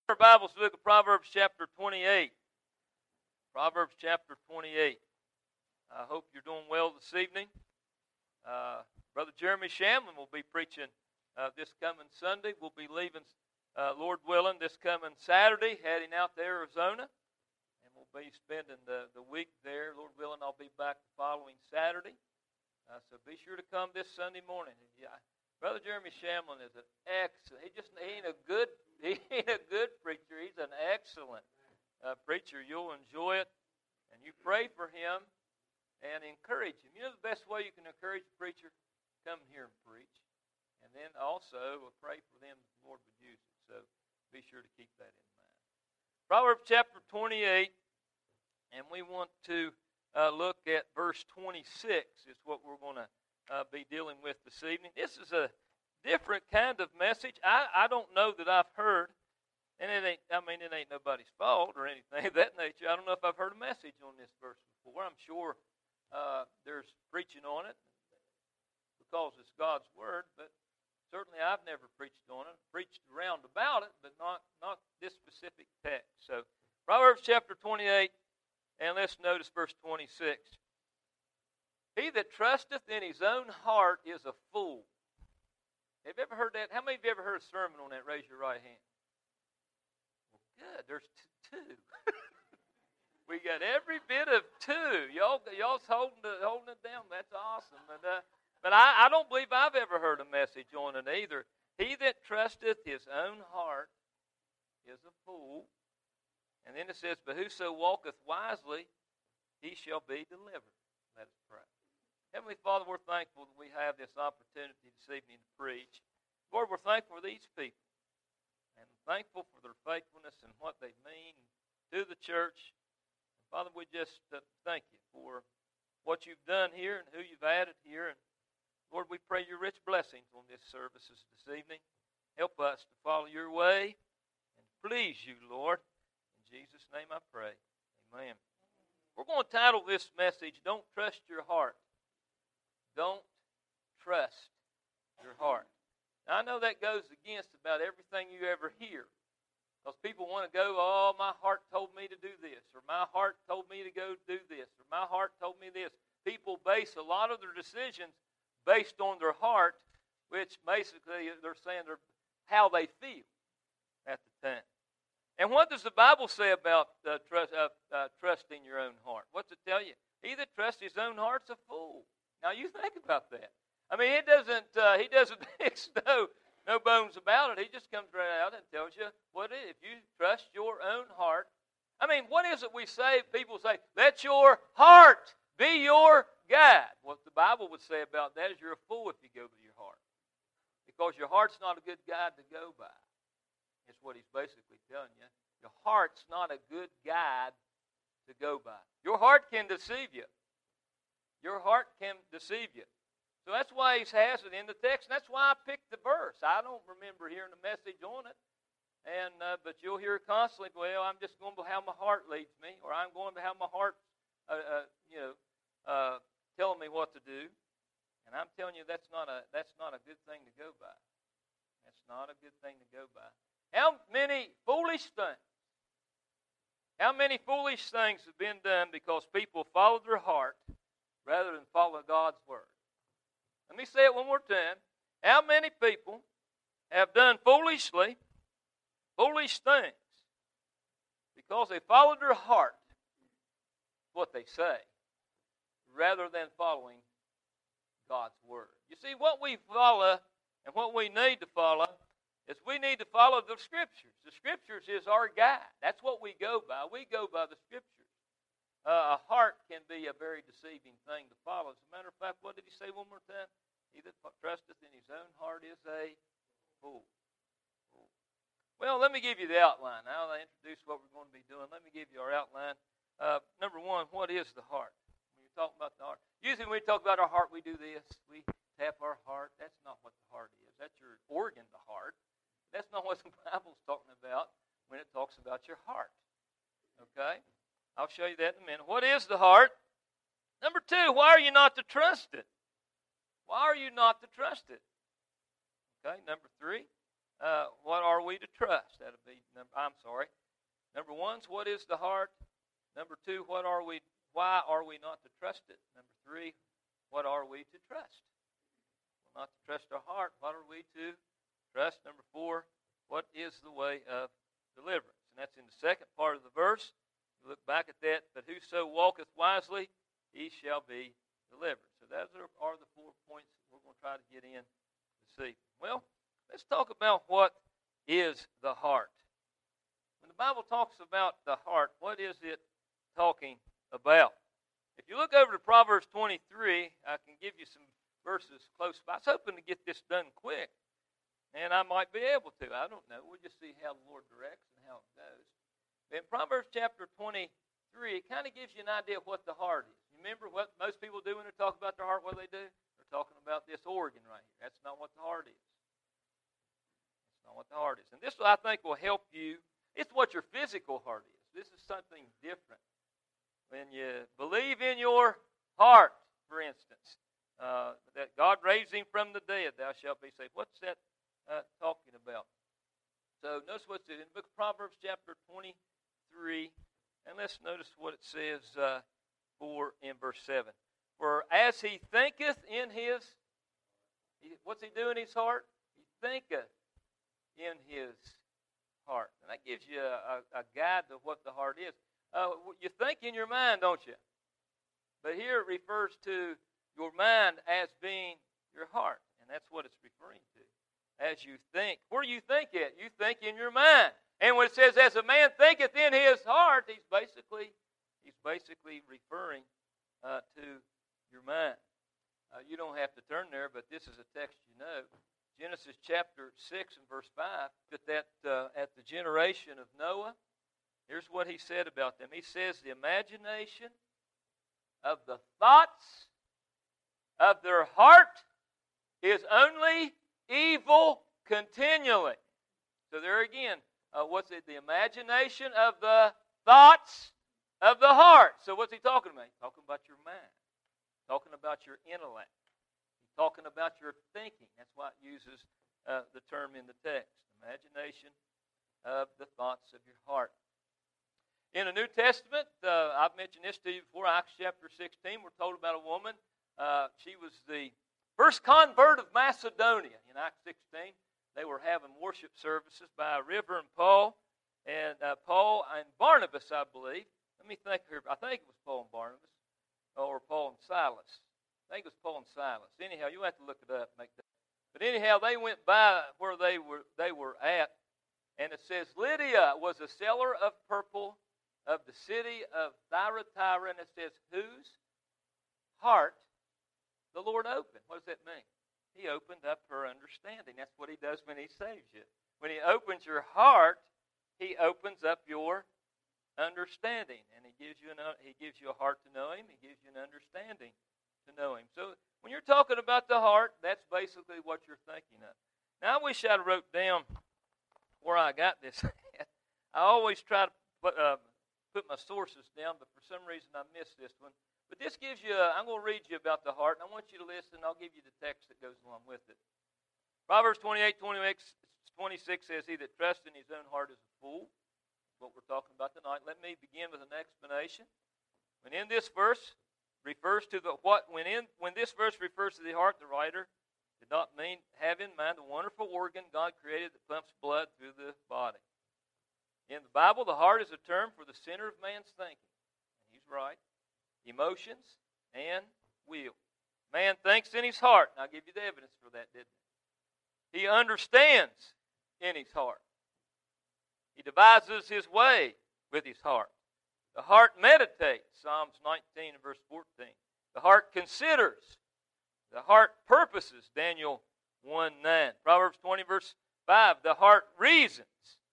Our Bibles, look at Proverbs chapter 28. Proverbs chapter 28. I hope you're doing well this evening. Brother Jeremy Shamlin will be preaching this coming Sunday. We'll be leaving, Lord willing, this coming Saturday, heading out to Arizona. And we'll be spending the week there. Lord willing, I'll be back the following Saturday. So be sure to come this Sunday morning. Yeah, Brother Jeremy Shamlin is an excellent. He ain't a good preacher. He's an excellent preacher. You'll enjoy it, and you pray for him and encourage him. You know the best way you can encourage a preacher? Come here and preach, and then also pray for them that the Lord would use it. So be sure to keep that in mind. Proverbs chapter 28, and we want to look at verse 26. Is what we're going to be dealing with this evening. This is a different kind of message. I don't know that I've heard, and it ain't nobody's fault or anything of that nature. I don't know if I've heard a message on this verse before. I'm sure there's preaching on it because it's God's Word, but certainly I've never preached on it. Preached around about it, but not this specific text. So Proverbs chapter 28, and let's notice verse 26. He that trusteth in his own heart is a fool. Have you ever heard that? How many of you ever heard a sermon on that? Raise your right hand. Well, good. There's two. We got every bit of two. Y'all's holding it down. That's awesome. But I don't believe I've ever heard a message on it either. He that trusteth his own heart is a fool. And then it says, but whoso walketh wisely, he shall be delivered. Let us pray. Heavenly Father, we're thankful that we have this opportunity this evening to preach. Lord, we're thankful for these people and thankful for their faithfulness and what they mean to the church. And Father, we just thank you for what you've done here and who you've added here. And Lord, we pray your rich blessings on this services this evening. Help us to follow your way and please you, Lord. In Jesus' name I pray. Amen. We're going to title this message, Don't Trust Your Heart. Don't trust your heart. Now, I know that goes against about everything you ever hear. Because people want to go, oh, my heart told me to do this, or my heart told me to go do this, or my heart told me this. People base a lot of their decisions based on their heart, which basically they're saying they're how they feel at the time. And what does the Bible say about trusting your own heart? What's it tell you? He that trusts his own heart's a fool. Now you think about that. I mean, he doesn't mix no bones about it. He just comes right out and tells you what it is. If you trust your own heart, I mean, what is it we say? People say, let your heart be your guide. What the Bible would say about that is you're a fool if you go by your heart. Because your heart's not a good guide to go by. That's what he's basically telling you. Your heart's not a good guide to go by. Your heart can deceive you. Your heart can deceive you. So that's why he has it in the text. And that's why I picked the verse. I don't remember hearing a message on it. But you'll hear it constantly, well, I'm just going to how my heart leads me. Or I'm going to how my heart, telling me what to do. And I'm telling you that's not a good thing to go by. That's not a good thing to go by. How many foolish things have been done because people followed their heart rather than follow God's Word? Let me say it one more time. How many people have done foolish things because they followed their heart, what they say, rather than following God's Word? You see, what we follow and what we need to follow is we need to follow the Scriptures. The Scriptures is our guide. That's what we go by. We go by the Scriptures. A heart can be a very deceiving thing to follow. As a matter of fact, what did he say one more time? He that trusteth in his own heart is a fool. Well, let me give you the outline. Now that I introduce what we're going to be doing, let me give you our outline. Number one, what is the heart? When you're talking about the heart. Usually when we talk about our heart, we do this. We tap our heart. That's not what the heart is. That's your organ, the heart. That's not what the Bible's talking about when it talks about your heart. Okay? I'll show you that in a minute. What is the heart? Number two, why are you not to trust it? Why are you not to trust it? Okay, number three, what are we to trust? That'll be Number 1 is what is the heart? Number 2, why are we not to trust it? Number 3, what are we to trust? We're not to trust our heart. What are we to trust? Number 4, what is the way of deliverance? And that's in the second part of the verse. You look back at that. But whoso walketh wisely, he shall be delivered. So those are the 4 points that we're going to try to get in this evening. Well, let's talk about what is the heart. When the Bible talks about the heart, what is it talking about? If you look over to Proverbs 23, I can give you some verses close by. I was hoping to get this done quick, and I might be able to. I don't know. We'll just see how the Lord directs and how it goes. In Proverbs chapter 23, it kind of gives you an idea of what the heart is. You remember what most people do when they talk about their heart? What do? They're talking about this organ right here. That's not what the heart is. That's not what the heart is. And this, I think, will help you. It's what your physical heart is. This is something different. When you believe in your heart, for instance, that God raised him from the dead, thou shalt be saved. What's that talking about? So notice what's in the book of Proverbs chapter 23, and let's notice what it says in verse 7. For as he thinketh in his, what's he do in his heart? He thinketh in his heart. And that gives you a guide to what the heart is. You think in your mind, don't you? But here it refers to your mind as being your heart. And that's what it's referring to. As you think. Where do you think at? You think in your mind. And when it says, as a man thinketh in his heart, he's basically referring to your mind. You don't have to turn there, but this is a text you know. Genesis chapter 6 and verse 5, at the generation of Noah, here's what he said about them. He says, the imagination of the thoughts of their heart is only evil continually. So there again, what's it? The imagination of the thoughts of the heart. So what's he talking about? He's talking about your mind. Talking about your intellect. Talking about your thinking. That's why it uses the term in the text. Imagination of the thoughts of your heart. In the New Testament, I've mentioned this to you before, Acts chapter 16, we're told about a woman. She was the first convert of Macedonia. In Acts 16, they were having worship services by a river, and Paul and Barnabas, I believe. Let me think here. I think it was Paul and Barnabas, or Paul and Silas. I think it was Paul and Silas. Anyhow, you have to look it up. But anyhow, they went by where they were at, and it says Lydia was a seller of purple of the city of Thyatira, and it says whose heart the Lord opened. What does that mean? He opened up her understanding. That's what he does when he saves you. When he opens your heart, he opens up your understanding, and he gives you a heart to know him. He gives you an understanding to know him. So when you're talking about the heart, that's basically what you're thinking of. Now I wish I'd wrote down where I got this at. I always try to put my sources down, but for some reason I missed this one. But this gives you, I'm going to read you about the heart, and I want you to listen, and I'll give you the text that goes along with it. Proverbs 28:26 says, he that trusts in his own heart is a fool. That's what we're talking about tonight. Let me begin with an explanation. When this verse refers to the heart, the writer did not mean have in mind the wonderful organ God created that pumps blood through the body. In the Bible, the heart is a term for the center of man's thinking. And he's right. Emotions and will. Man thinks in his heart. And I'll give you the evidence for that, didn't I? He understands in his heart. He devises his way with his heart. The heart meditates, Psalms 19 and verse 14. The heart considers. The heart purposes, Daniel 1:9. Proverbs 20 verse 5, the heart reasons.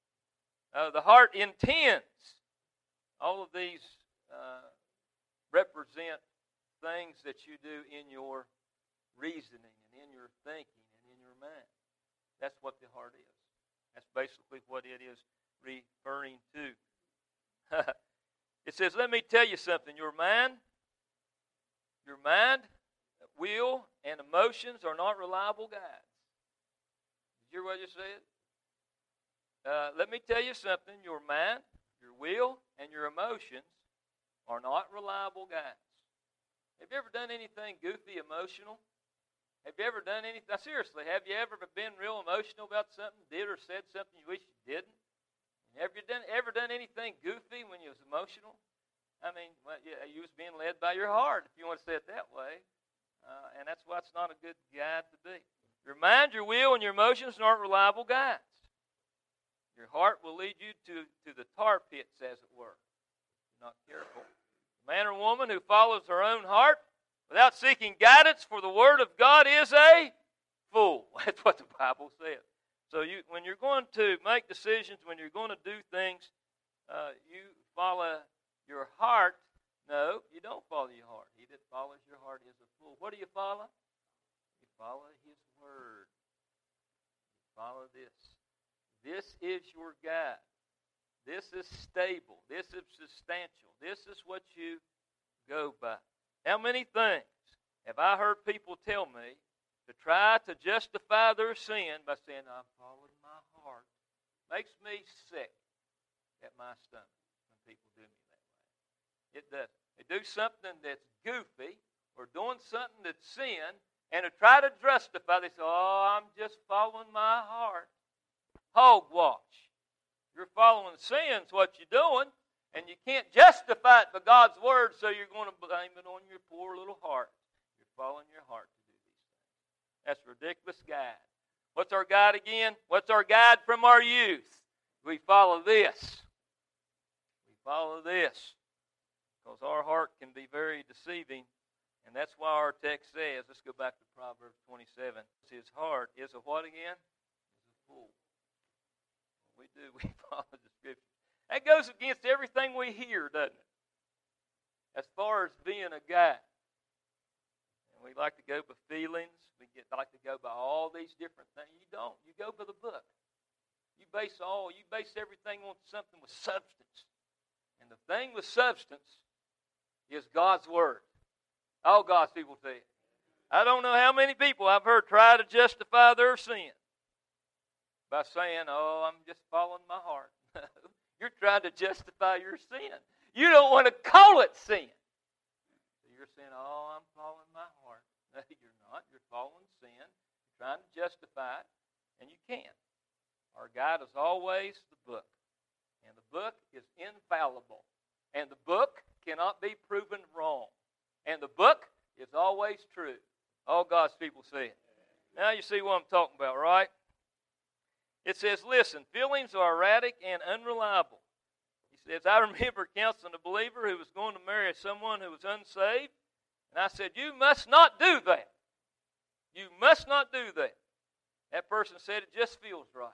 The heart intends. All of these represent things that you do in your reasoning and in your thinking and in your mind. That's what the heart is. That's basically what it is referring to. It says, let me tell you something. Your mind, will, and emotions are not reliable guides. Did you hear what I just said? let me tell you something. Your mind, your will, and your emotions are not reliable guides. Have you ever done anything goofy emotional? Have you ever done anything? Now, seriously, have you ever been real emotional about something, did or said something you wish you didn't? Have you ever done anything goofy when you was emotional? I mean, well, yeah, you was being led by your heart, if you want to say it that way. And that's why it's not a good guide to be. Your mind, your will, and your emotions aren't reliable guides. Your heart will lead you to the tar pits, as it were. If you're not careful. The man or woman who follows their own heart without seeking guidance for the Word of God is a fool. That's what the Bible says. So when you're going to make decisions, when you're going to do things, you follow your heart. No, you don't follow your heart. He that follows your heart is a fool. What do you follow? You follow His Word. You follow this. This is your guide. This is stable. This is substantial. This is what you go by. How many things have I heard people tell me to try to justify their sin by saying, I'm following my heart? Makes me sick at my stomach when people do me that way. It does. They do something that's goofy or doing something that's sin, and to try to justify, they say, I'm just following my heart. Hogwash. You're following sin's what you're doing, and you can't justify it by God's Word, so you're going to blame it on your poor little heart. You're following your heart to do these things. That's a ridiculous guide. What's our guide again? What's our guide from our youth? We follow this. We follow this. Because our heart can be very deceiving, and that's why our text says, let's go back to Proverbs 27. His heart is a what again? Is a fool. We do. We follow the Scripture. That goes against everything we hear, doesn't it? As far as being a guide. And we like to go by feelings. We like to go by all these different things. You don't. You go by the book. You base everything on something with substance. And the thing with substance is God's Word. All God's people say it. I don't know how many people I've heard try to justify their sin by saying, I'm just following my heart. You're trying to justify your sin. You don't want to call it sin. So you're saying, I'm following my heart. No, you're not. You're following sin. You're trying to justify it, and you can't. Our guide is always the book. And the book is infallible. And the book cannot be proven wrong. And the book is always true. All God's people say it. Now you see what I'm talking about, right? It says, listen, feelings are erratic and unreliable. He says, I remember counseling a believer who was going to marry someone who was unsaved. And I said, you must not do that. You must not do that. That person said, it just feels right.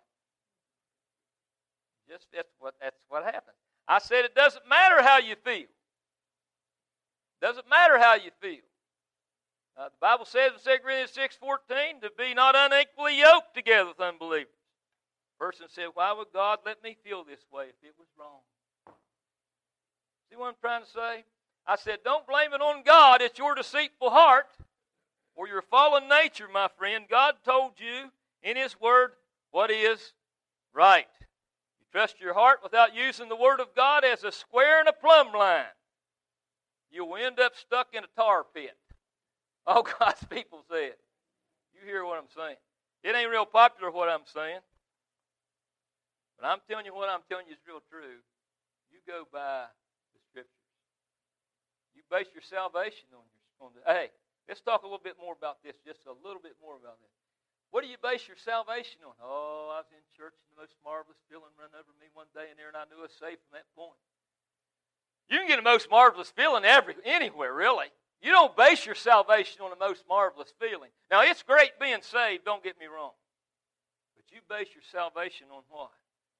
That's what happened. I said, it doesn't matter how you feel. Doesn't matter how you feel. The Bible says in 2 Corinthians 6:14 to be not unequally yoked together with unbelievers. The person said, why would God let me feel this way if it was wrong? See what I'm trying to say? I said, don't blame it on God. It's your deceitful heart or your fallen nature, my friend. God told you in His Word what is right. You trust your heart without using the Word of God as a square and a plumb line. You will end up stuck in a tar pit. All God's people say it. You hear what I'm saying. It ain't real popular what I'm saying. But I'm telling you what I'm telling you is real true. You go by the Scriptures. You base your salvation on the. Hey, let's talk a little bit more about this. Just a little bit more about this. What do you base your salvation on? Oh, I was in church and the most marvelous feeling ran over me one day in there, and I knew I was saved from that point. You can get the most marvelous feeling anywhere, really. You don't base your salvation on the most marvelous feeling. Now, it's great being saved, don't get me wrong. But you base your salvation on what?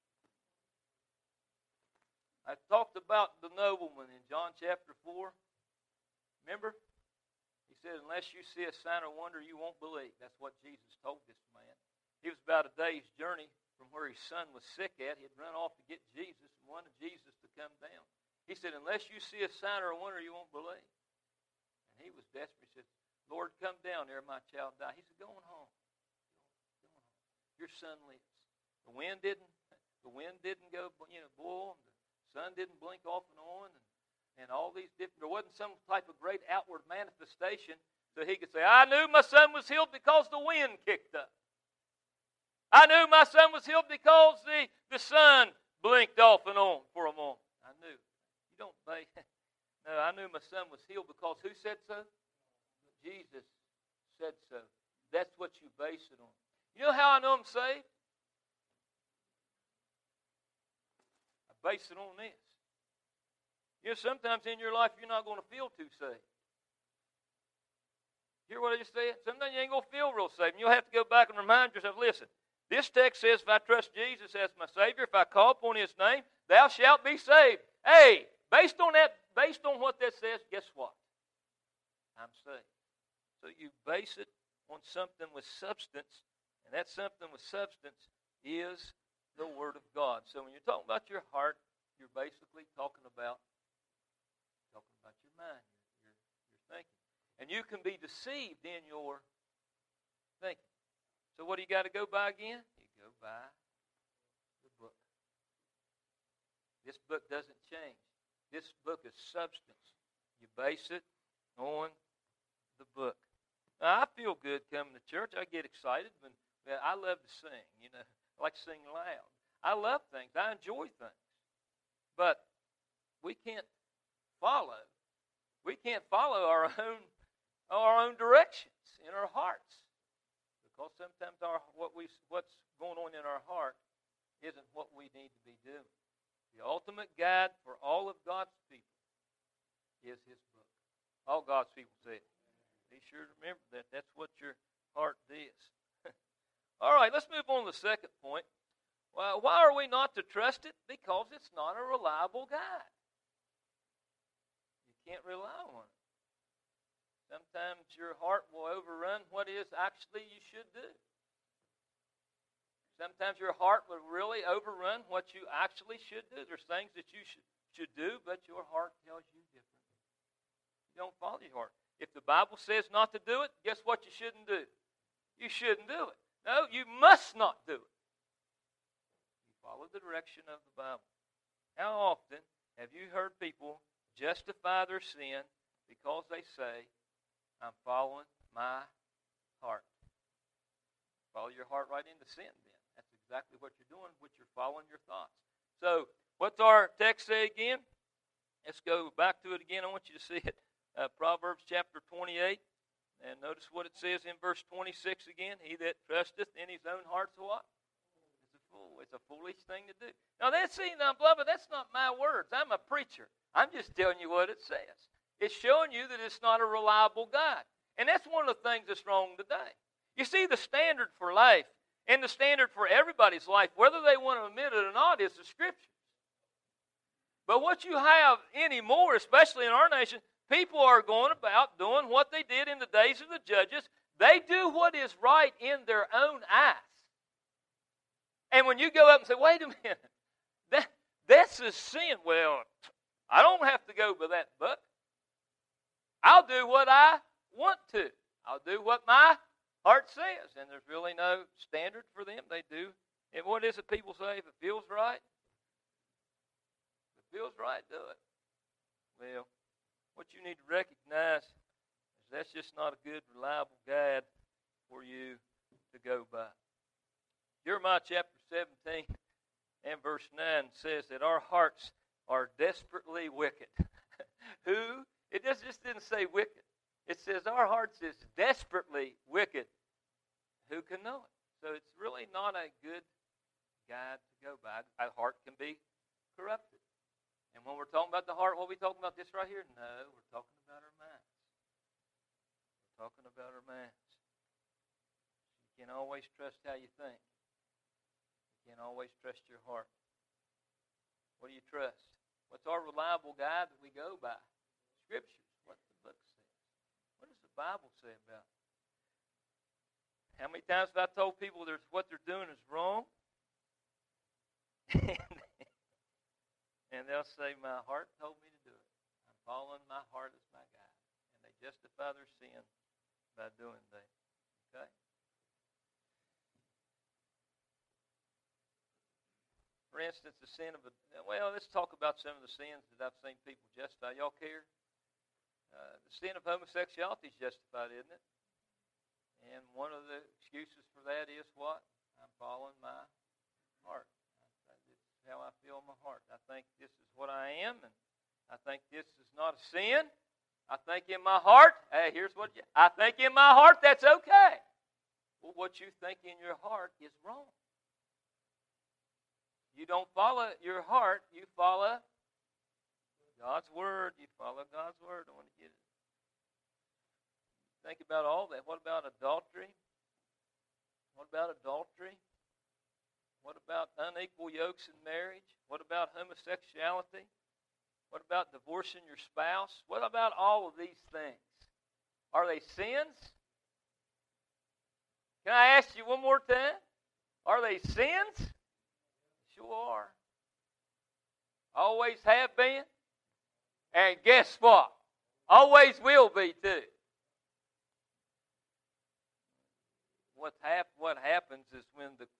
I talked about the nobleman in John chapter 4. Remember? He said, unless you see a sign or wonder, you won't believe. That's what Jesus told this man. He was about a day's journey from where his son was sick at. He had run off to get Jesus and wanted Jesus to come down. He said, unless you see a sign or a wonder, you won't believe. And he was desperate. He said, Lord, come down there, my child died. He said, going home. Your son lives. The wind didn't The wind didn't go, blow, and the sun didn't blink off and on, and all these different. There wasn't some type of great outward manifestation so he could say, I knew my son was healed because the wind kicked up. I knew my son was healed because the sun blinked off and on for a moment. I knew. You don't think. No, I knew my son was healed because who said so? Jesus said so. That's what you base it on. You know how I know I'm saved? I base it on this. You know, sometimes in your life you're not going to feel too saved. Hear what I just said? Sometimes you ain't going to feel real saved. And you'll have to go back and remind yourself, listen, this text says if I trust Jesus as my Savior, if I call upon His name, thou shalt be saved. Hey, based on what that says, guess what? I'm saved. So you base it on something with substance, and that something with substance is the Word of God. So when you're talking about your heart, you're basically talking about your mind, your thinking. And you can be deceived in your thinking. So what do you got to go by again? You go by the book. This book doesn't change. This book is substance. You base it on the book. Now, I feel good coming to church. I get excited. I love to sing. I like to sing loud. I love things. I enjoy things. But we can't follow. We can't follow our own directions in our hearts, because sometimes what's going on in our heart isn't what we need to be doing. The ultimate guide for all of God's people is His book. All God's people say it. Be sure to remember that. That's what your heart is. All right, let's move on to the second point. Well, why are we not to trust it? Because it's not a reliable guide. You can't rely on it. Sometimes your heart will overrun what is actually you should do. Sometimes your heart will really overrun what you actually should do. There's things that you should do, but your heart tells you differently. You don't follow your heart. If the Bible says not to do it, guess what you shouldn't do? You shouldn't do it. No, you must not do it. You follow the direction of the Bible. How often have you heard people justify their sin because they say, I'm following my heart? Follow your heart right into sin then. That's exactly what you're doing, which you're following your thoughts. So, what's our text say again? Let's go back to it again. I want you to see it. Proverbs chapter 28. And notice what it says in verse 26 again. He that trusteth in his own heart's what? Is a fool. It's a foolish thing to do. Now, beloved, that's not my words. I'm a preacher. I'm just telling you what it says. It's showing you that it's not a reliable guide. And that's one of the things that's wrong today. You see, the standard for life and the standard for everybody's life, whether they want to admit it or not, is the Scriptures. But what you have anymore, especially in our nation, people are going about doing what they did in the days of the judges. They do what is right in their own eyes. And when you go up and say, wait a minute, that's a sin. Well, I don't have to go by that book. I'll do what I want to. I'll do what my heart says. And there's really no standard for them. They do. And what is it people say? If it feels right, do it. Well, what you need to recognize is that's just not a good, reliable guide for you to go by. Jeremiah chapter 17 and verse 9 says that our hearts are desperately wicked. Who? It just didn't say wicked. It says our hearts is desperately wicked. Who can know it? So it's really not a good guide to go by. Our heart can be corrupted. And when we're talking about the heart, what are we talking about this right here? No, we're talking about our minds. We're talking about our minds. You can't always trust how you think. You can't always trust your heart. What do you trust? What's our reliable guide that we go by? Scriptures. What the book says. What does the Bible say about it? How many times have I told people what they're doing is wrong? And they'll say, my heart told me to do it. I'm following my heart as my guide. And they justify their sin by doing that. Okay? For instance, the sin of let's talk about some of the sins that I've seen people justify. Y'all care? The sin of homosexuality is justified, isn't it? And one of the excuses for that is what? I'm following my heart. This is how I feel in my heart. I think this is what I am, and I think this is not a sin. I think in my heart, hey, I think in my heart that's okay. Well, what you think in your heart is wrong. You don't follow your heart, you follow God's Word. You follow God's Word. I want to get it. Think about all that. What about adultery? What about adultery? What about unequal yokes in marriage? What about homosexuality? What about divorcing your spouse? What about all of these things? Are they sins? Can I ask you one more time? Are they sins? Sure are. Always have been. And guess what? Always will be too. What happens is when the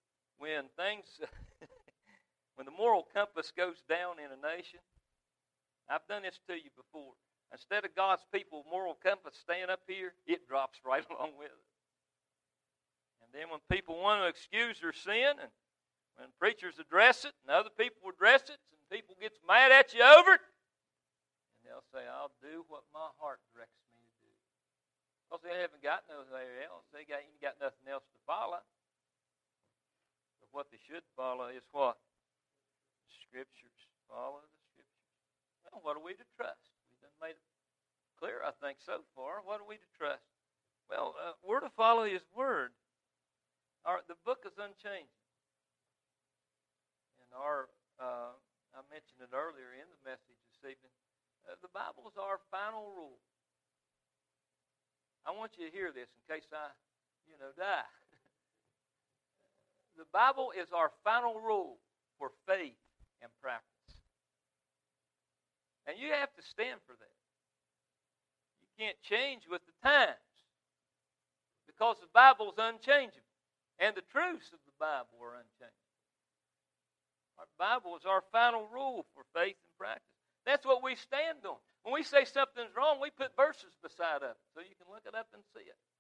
moral compass goes down in a nation. I've done this to you before. Instead of God's people moral compass staying up here, it drops right along with it. And then when people want to excuse their sin, and when preachers address it, and other people address it, and people get mad at you over it, and they'll say, I'll do what my heart directs me to do. Because they haven't got nowhere else. They ain't got nothing else to follow. But what they should follow is what? The Scriptures. Follow the Scriptures. Well, what are we to trust? We've done made it clear, I think, so far. What are we to trust? Well, we're to follow His Word. The book is unchanging. And I mentioned it earlier in the message this evening. The Bible is our final rule. I want you to hear this in case I, die. The Bible is our final rule for faith and practice. And you have to stand for that. You can't change with the times because the Bible is unchangeable. And the truths of the Bible are unchangeable. Our Bible is our final rule for faith and practice. That's what we stand on. When we say something's wrong, we put verses beside of it so you can look it up and see it.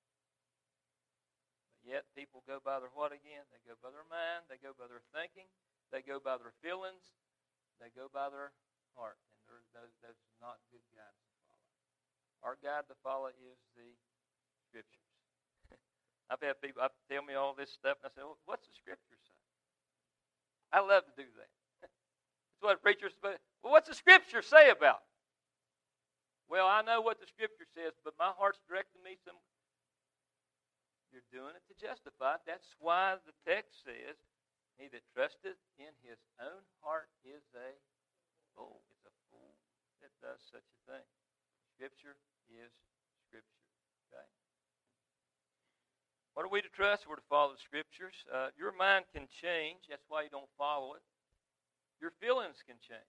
But yet people go by their what again? They go by their mind. They go by their thinking. They go by their feelings. They go by their heart. And those are not good guides to follow. Our guide to follow is the Scriptures. I've had people tell me all this stuff, and I say, well, what's the Scripture say? I love to do that. That's what preachers say. Well, what's the Scripture say about it? Well, I know what the Scripture says, but my heart's directing me some. You're doing it to justify it. That's why the text says, he that trusteth in his own heart is a fool. It's a fool that does such a thing. Scripture is Scripture. Okay? What are we to trust? We're to follow the Scriptures. Your mind can change. That's why you don't follow it. Your feelings can change.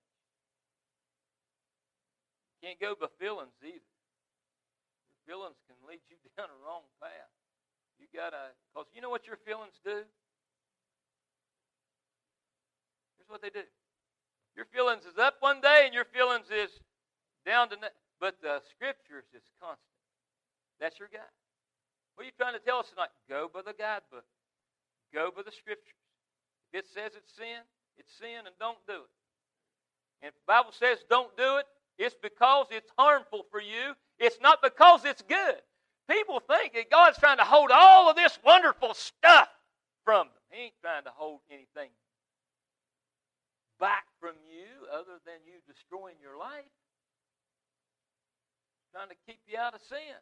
You can't go by feelings either. Your feelings can lead you down a wrong path. You gotta, because you know what your feelings do? Here's what they do. Your feelings is up one day and your feelings is down the next. But the Scriptures is constant. That's your guide. What are you trying to tell us tonight? Go by the guidebook. Go by the Scriptures. If it says it's sin and don't do it. And if the Bible says don't do it, it's because it's harmful for you. It's not because it's good. People think that God's trying to hold all of this wonderful stuff from them. He ain't trying to hold anything back from you other than you destroying your life. He's trying to keep you out of sin.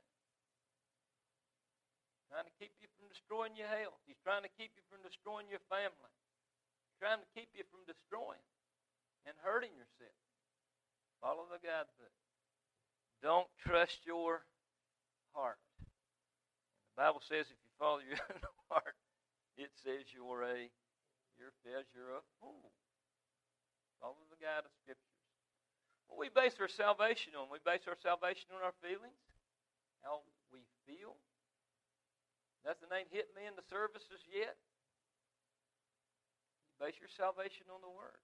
Trying to keep you from destroying your health. He's trying to keep you from destroying your family. He's trying to keep you from destroying and hurting yourself. Follow the guidebook. Don't trust your heart. The Bible says if you follow your own heart, it says you're a fool. Follow the guide of Scriptures. What we base our salvation on? We base our salvation on our feelings, how we feel. Nothing ain't hit me in the services yet. You Base your salvation on the Word.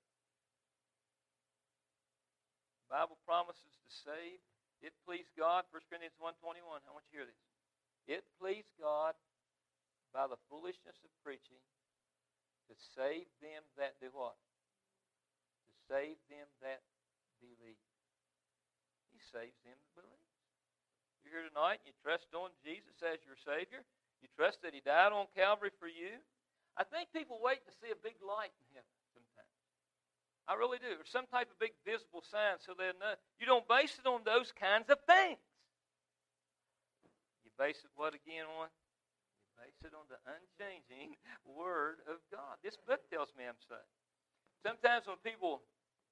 The Bible promises to save. It pleased God, 1 Corinthians 1:21. I want you to hear this. It pleased God by the foolishness of preaching to save them that do what? To save them that believe. He saves them that believe. You're here tonight and you trust on Jesus as your Savior. You trust that He died on Calvary for you. I think people wait to see a big light in heaven sometimes. I really do. Or some type of big visible sign so they'll know. You don't base it on those kinds of things. You base it what again on? You base it on the unchanging Word of God. This book tells me I'm saved. Sometimes when people,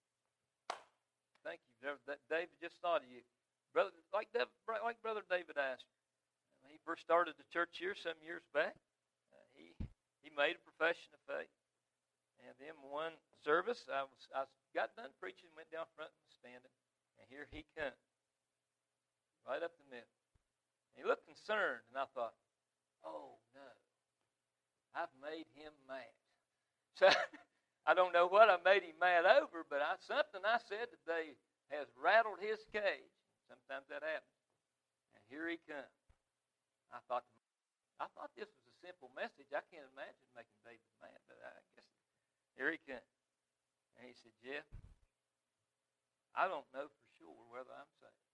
thank you, David just thought of you. Brother, like Brother David asked, when he first started the church here some years back, he made a profession of faith. And then one service, I got done preaching, went down front and was standing, and here he comes, right up the middle. And he looked concerned, and I thought, oh no, I've made him mad. So I don't know what I made him mad over, but something I said today has rattled his cage. Sometimes that happens. And here he comes. I thought this was a simple message. I can't imagine making David mad, but I guess here he comes. And he said, Jeff, I don't know for sure whether I'm saved.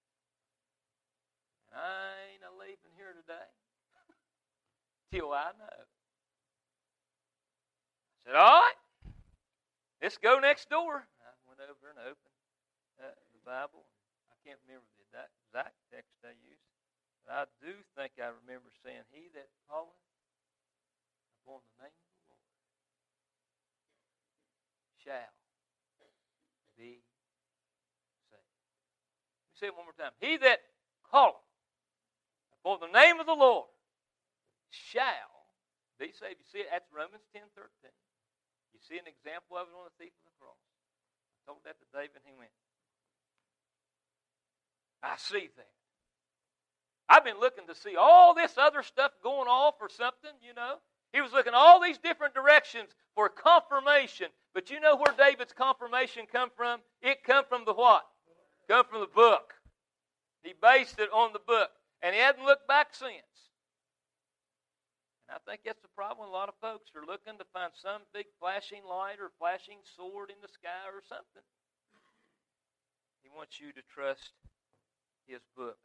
And I ain't leaving here today till I know. I said, all right, let's go next door. I went over and opened the Bible. I can't remember the exact text I used. But I do think I remember saying, he that calleth upon the name of the Lord shall be saved. Let me say it one more time. He that calleth upon the name of the Lord shall be saved. You see it? That's Romans 10:13. You see an example of it on the thief of the cross. I told that to David and he went, I see that. I've been looking to see all this other stuff going off or something, you know. He was looking all these different directions for confirmation. But you know where David's confirmation come from? It come from the what? Come from the book. He based it on the book. And he hadn't looked back since. And I think that's the problem. A lot of folks are looking to find some big flashing light or flashing sword in the sky or something. He wants you to trust His book.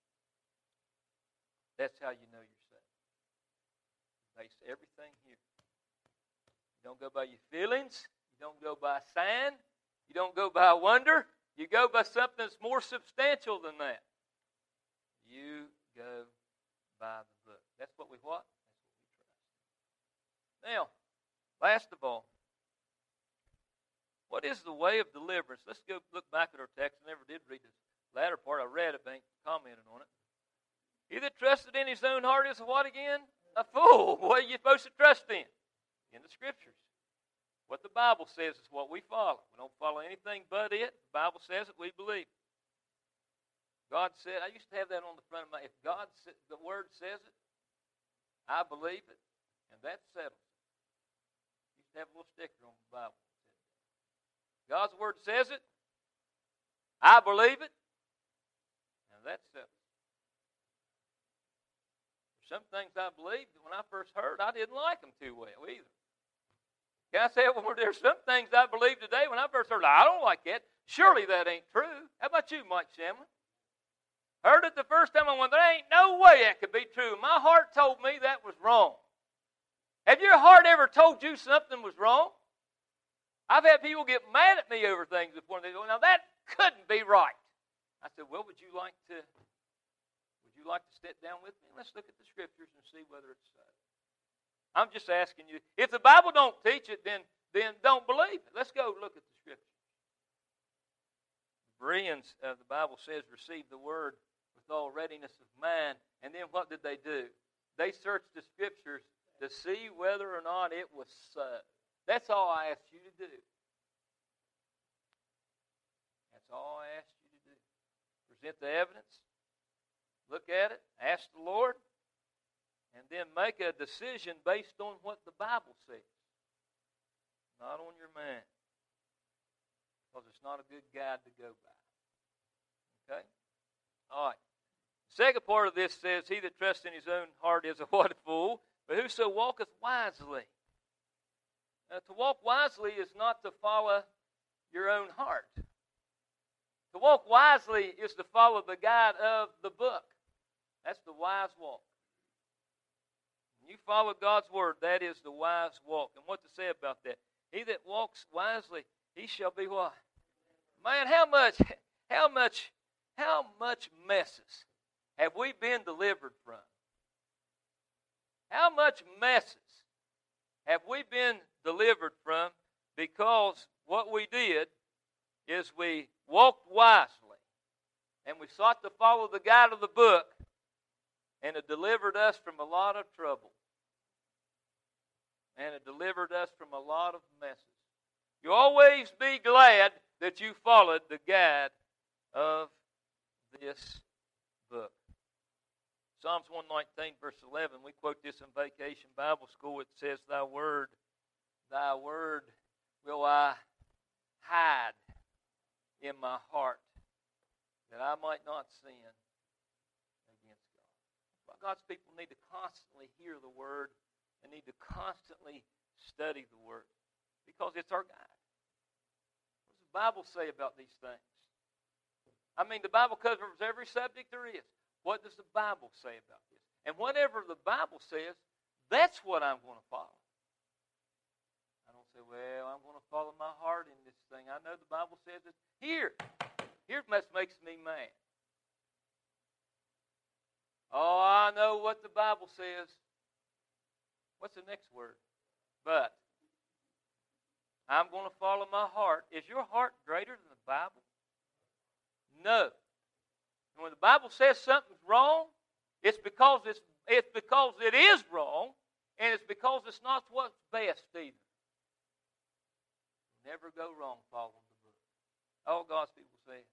That's how you know you're saved. Base everything here. You don't go by your feelings. You don't go by sign. You don't go by wonder. You go by something that's more substantial than that. You go by the book. That's what we what? That's what we trust. Now, last of all, what is the way of deliverance? Let's go look back at our text. I never did read this latter part. I read it, but ain't commented on it. He that trusted in his own heart is a what again? A fool. What are you supposed to trust in? In the Scriptures. What the Bible says is what we follow. We don't follow anything but it. The Bible says it, we believe. God said, I used to have that on the front of my, if God, the Word says it, I believe it, and that settles it. I used to have a little sticker on the Bible that said that. God's Word says it, I believe it, and that settles it. Some things I believed when I first heard, I didn't like them too well either. Can I say it one more? There's some things I believe today when I first heard, I don't like that. Surely that ain't true. How about you, Mike Shamlin? Heard it the first time, I went, there ain't no way that could be true. My heart told me that was wrong. Have your heart ever told you something was wrong? I've had people get mad at me over things before, and they go, now that couldn't be right. I said, well, would you like to sit down with me? Let's look at the Scriptures and see whether it's so. I'm just asking you, if the Bible don't teach it, then don't believe it. Let's go look at the Scriptures. The Bereans, the Bible says, received the Word with all readiness of mind. And then what did they do? They searched the Scriptures to see whether or not it was so. That's all I asked you to do. That's all I asked you to do. Present the evidence. Look at it, ask the Lord, and then make a decision based on what the Bible says. Not on your mind. Because it's not a good guide to go by. Okay? All right. The second part of this says, he that trusts in his own heart is a what? Fool. But whoso walketh wisely. Now, to walk wisely is not to follow your own heart. To walk wisely is to follow the guide of the book. That's the wise walk. When you follow God's word, that is the wise walk. And what to say about that? He that walks wisely, he shall be what? Man, how much messes have we been delivered from? How much messes have we been delivered from because what we did is we walked wisely and we sought to follow the guide of the book, and it delivered us from a lot of trouble. And it delivered us from a lot of messes. You always be glad that you followed the guide of this book. Psalms 119, verse 11, we quote this in Vacation Bible School. It says, Thy word will I hide in my heart, that I might not sin against God. Well, God's people need to constantly hear the word and need to constantly study the word because it's our guide. What does the Bible say about these things? I mean, the Bible covers every subject there is. What does the Bible say about this? And whatever the Bible says, that's what I'm going to follow. I don't say, well, I'm going to follow my heart in this thing. I know the Bible says it. Here's what makes me mad. Oh, I know what the Bible says. What's the next word? But I'm going to follow my heart. Is your heart greater than the Bible? No. And when the Bible says something's wrong, it's because it is wrong, and it's because it's not what's best either. Never go wrong following the book. All God's people say it.